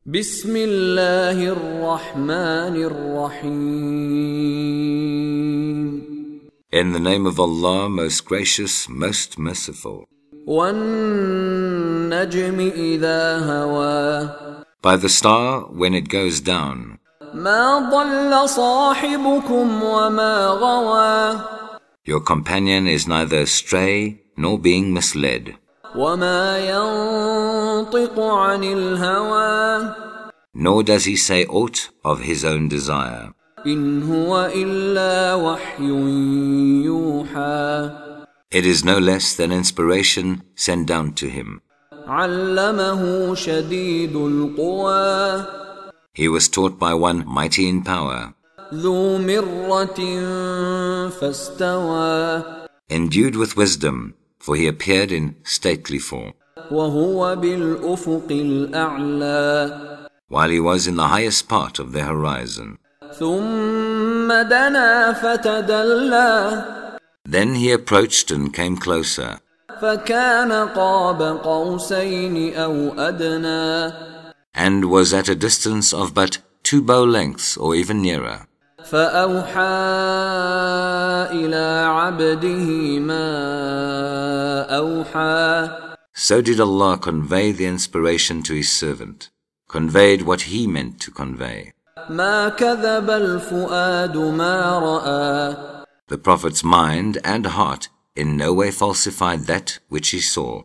بسم الله الرحمن الرحيم. In the name of Allah, most gracious, most merciful. والنجم إذا هوى. By the star when it goes down. ما ضل صاحبكم وما غوى. Your companion is neither astray nor being misled. وما ينطق عن الهوى. Nor does he say aught of his own desire. إن هو إلا وحي يوحى. It is no less than inspiration sent down to him. علمه شديد القوى. He was taught by one mighty in power. ذو مرة فاستوى. Endued with wisdom, for he appeared in stately form. وهو بالأفق الأعلى. While he was in the highest part of the horizon. ثم دنا فتدلى. Then he approached and came closer. فكان قاب قوسين أو أدنى. And was at a distance of but 2 bow lengths or even nearer. فأوحى إلى عبده ما أوحى. So did Allah convey the inspiration to his servant, conveyed what he meant to convey. ما كذب الفؤاد ما رأى. The Prophet's mind and heart in no way falsified that which he saw.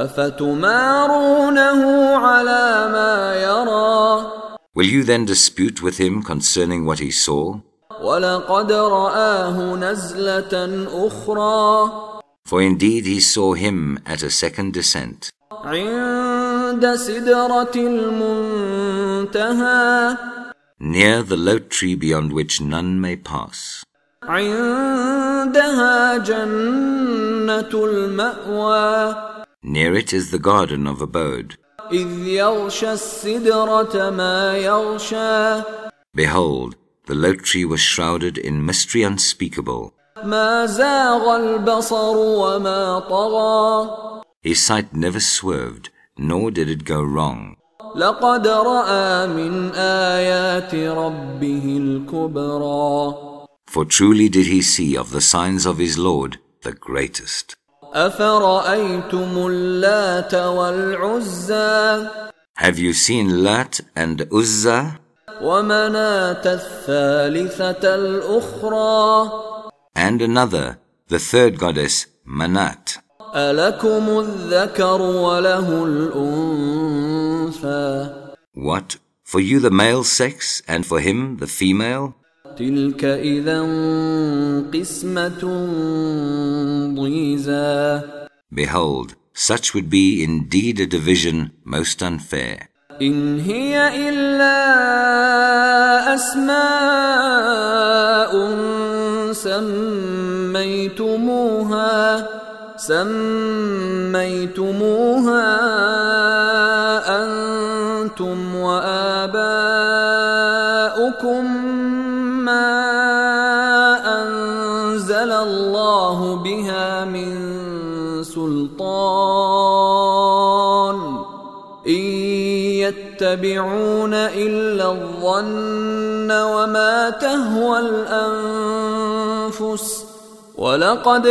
أفتمارونه على ما يرى. Will you then dispute with him concerning what he saw? ولقد رآه نزلة أخرى. For indeed he saw him at a second descent. عند سدرة المنتهى. Near the low tree beyond which none may pass. عندها جنة المأوى. Near it is the garden of abode. إذ يغشى السدرة ما يغشى. Behold, the low tree was shrouded in mystery unspeakable. ما زاغ البصر وما طغى. His sight never swerved, nor did it go wrong. لقد رأى من آيات ربه الكبرى. For truly did he see of the signs of his Lord the greatest. أفرأيتم اللات والعزى. Have you seen Lat and Uzza? ومناة الثالثة الأخرى. And another, the third goddess, Manat. ألكم الذكر وله الأنثى. What? For you the male sex, and for him the female? تلك إذا قسمة ضيزى. Behold, such would be indeed a division most unfair. إن هي إلا أسماء سميتموها أنتم وآباؤكم ما أنزل الله بها من سلطان إن يتبعون إلا الظن وما تهوى الأنفس ولقد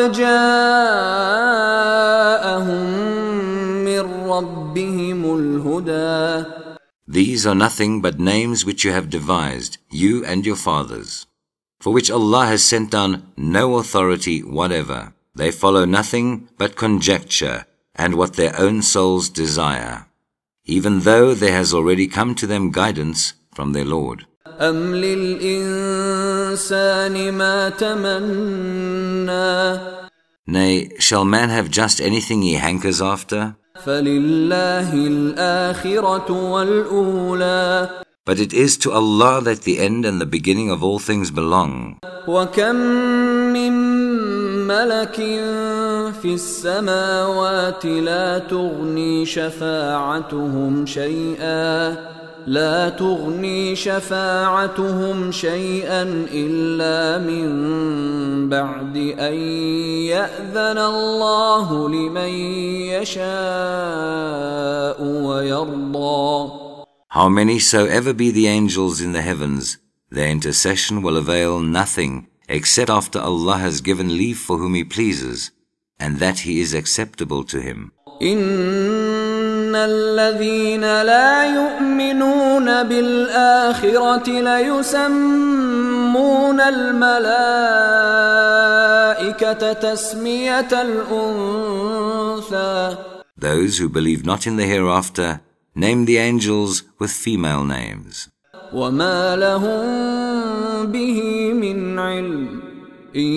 جاءهم من ربهم الهدى. These are nothing but names which you have devised, you and your fathers, for which Allah has sent down no authority whatever. They follow nothing but conjecture and what their own souls desire, even though there has already come to them guidance from their Lord. أم للإنسان ما تمنى. Nay, shall man have just anything he hankers after? فلله الآخرة والأولى. But it is to Allah that the end and the beginning of all things belong. وكم من ملك في السماوات لا تغني شفاعتهم شيئا إلا من بعد أن يأذن الله لمن يشاء ويرضى. How many soever be the angels in the heavens, their intercession will avail nothing except after Allah has given leave for whom He pleases, and that He is acceptable to him. إن الذين لا يؤمنون بالآخرة ليسمون الملائكة تسمية الأنثى. Those who believe not in the hereafter name the angels with female names. وما لهم به من علم إن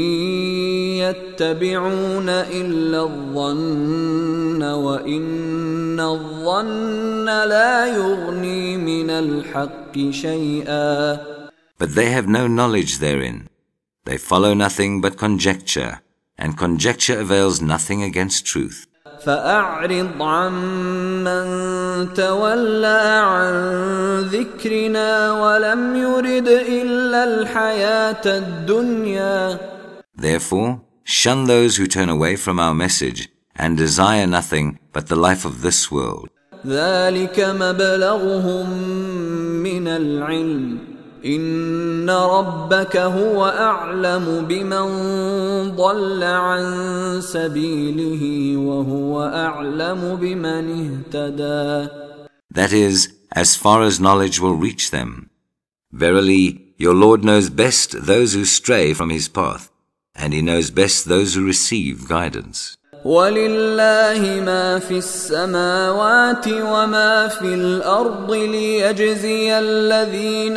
يتبعون إلا الظن وإن الظن لا يغني من الحق شيئا. But they have no knowledge therein. They follow nothing but conjecture, and conjecture avails nothing against truth. فأعرض عمن تولى عن ذكرنا ولم يرد إلا الحياة الدنيا. Therefore, shun those who turn away from our message and desire nothing but the life of this world. ذلك مبلغهم من العلم إن ربك هو أعلم بمن ضل عن سبيله وهو أعلم بمن اهتدى. That is, as far as knowledge will reach them. Verily, your Lord knows best those who stray from His path, and He knows best those who receive guidance. وَلِلَّهِ مَا فِي السَّمَاوَاتِ وَمَا فِي الْأَرْضِ لِيَجْزِيَ الَّذِينَ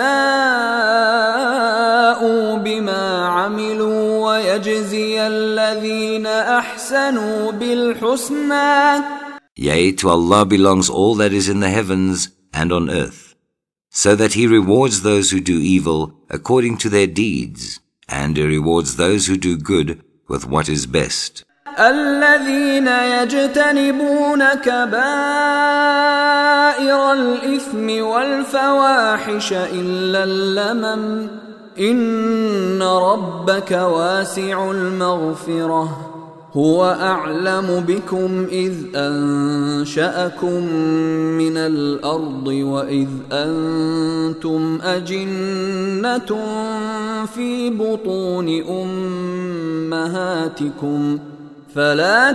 أَسَاءُوا بِمَا عَمِلُوا وَيَجْزِيَ الَّذِينَ أَحْسَنُوا بِالْحُسْنَى. Yea, to Allah belongs all that is in the heavens and on earth, so that He rewards those who do evil according to their deeds, and He rewards those who do good with what is best. الذين يجتنبون كبائر الإثم والفواحش إلا اللمم إن ربك واسع المغفرة هو أعلم بكم إذ أنشأكم من الأرض وإذ أنتم أجنة في بطون أمهاتكم فلا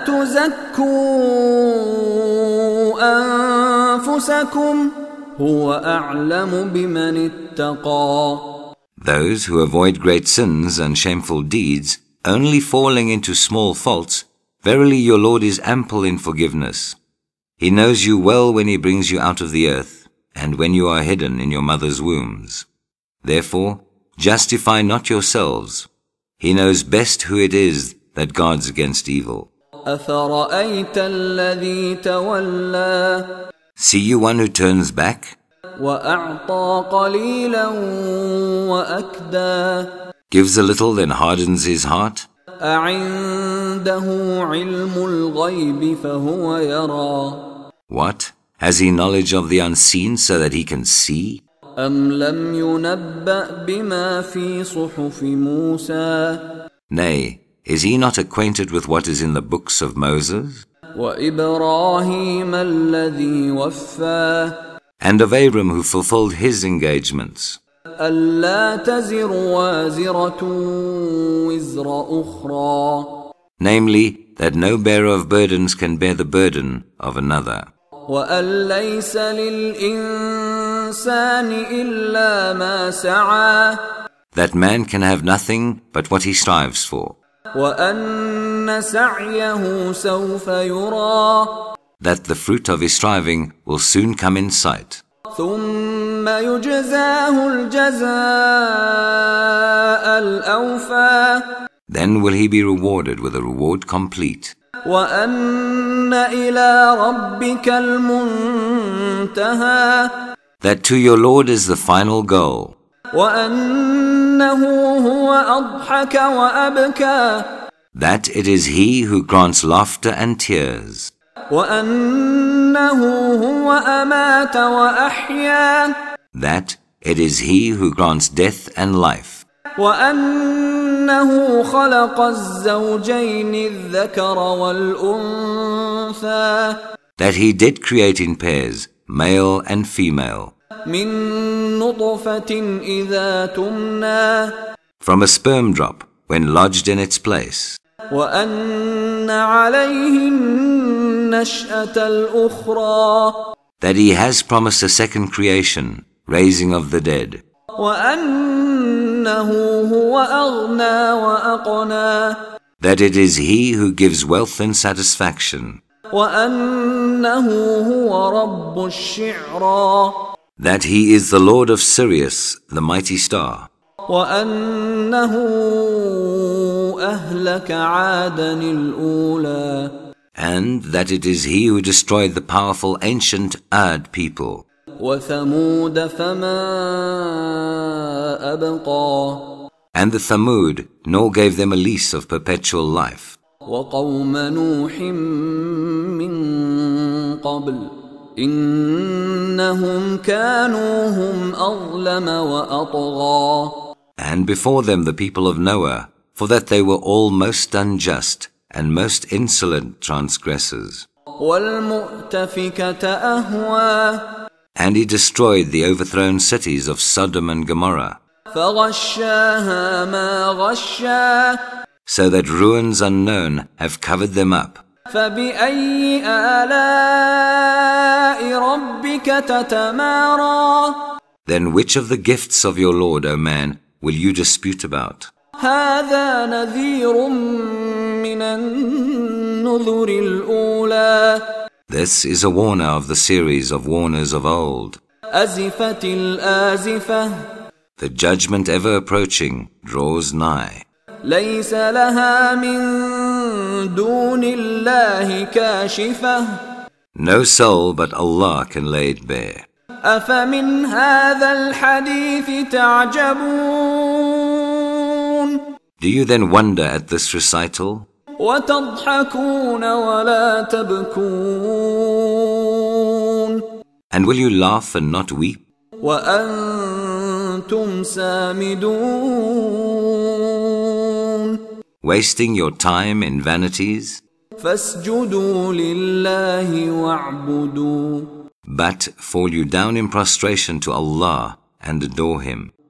تزكوا أنفسكم هو أعلم بمن اتقى. Those who avoid great sins and shameful deeds, only falling into small faults, verily your Lord is ample in forgiveness. He knows you well when He brings you out of the earth, and when you are hidden in your mother's wombs. Therefore, justify not yourselves. He knows best who it is that guards against evil. أَفَرَأَيْتَ الَّذِي تَوَلَّى. See you one who turns back? وَأَعْطَى قَلِيلًا وَأَكْدَى. Gives a little, then hardens his heart? أَعِندَهُ عِلْمُ الْغَيْبِ فَهُوَ يَرَى. What? Has he knowledge of the unseen so that he can see? أَمْ لَمْ يُنَبَّأْ بِمَا فِي صُحُفِ مُوسَى. Nay, is he not acquainted with what is in the books of Moses? وَإِبْرَاهِيمَ الَّذِي وَفَّى. And of Abram who fulfilled his engagements. أَلَّا تَزِرُ وَازِرَةٌ وِزْرَ أُخْرَى. Namely, that no bearer of burdens can bear the burden of another. وَأَن لَيْسَ لِلْإِنسَانِ إِلَّا مَا سَعَى. That man can have nothing but what he strives for. وَأَنَّ سَعْيَهُ سَوْفَ يُرَى. That the fruit of his striving will soon come in sight. ثُمَّ يُجْزَاهُ الْجَزَاءَ الْأَوْفَى. Then will he be rewarded with a reward complete. وَأَنَّ إِلَىٰ رَبِّكَ الْمُنْتَهَى. That to your Lord is the final goal. وَأَنَّهُ هُوَ أَضْحَكَ وَأَبْكَى. That it is He who grants laughter and tears. وَأَنَّهُ هُوَ أَمَاتَ وَأَحْيَا. That it is He who grants death and life. وَأَنَّهُ خَلَقَ الزَّوْجَيْنِ الذَّكَرَ وَالْأُنثَى. That He did create in pairs male and female. من نطفة إذا تمنى From a sperm drop when lodged in its place. وأن عليه النشأة الأخرى That he has promised a second creation, raising of the dead. وأنه هو أغنى وأقنى That it is he who gives wealth and satisfaction. وأنه هو رب الشعرى That he is the Lord of Sirius, the mighty star. وأنه أهلك عادا الأولى And that it is he who destroyed the powerful ancient Ad people. وثمود فما أبقى And the Thamud, nor gave them a lease of perpetual life. وقوم نوح من قبل إنهم كانوا هم أظلم وأطغى And before them the people of Noah, for that they were all most unjust and most insolent transgressors. والمؤتفكة أهوى And he destroyed the overthrown cities of Sodom and Gomorrah, فغشاها ما غشا so that ruins unknown have covered them up. فبأي آلاء ربك تتمارى Then which of the gifts of your Lord, O man, will you dispute about? هذا نذير من النذر الأولى This is a warner of the series of warners of old. أزفت الآزفة The judgment ever approaching draws nigh. ليس لها من دون الله كاشفة No soul but Allah can lay it bare. أفمن هذا الحديث تعجبون Do you then wonder at this recital? وتضحكون ولا تبكون And will you laugh and not weep? وأنتم سامدون Wasting your time in vanities? فاسجدوا لله واعبدوا But fall you down in prostration to Allah and adore Him.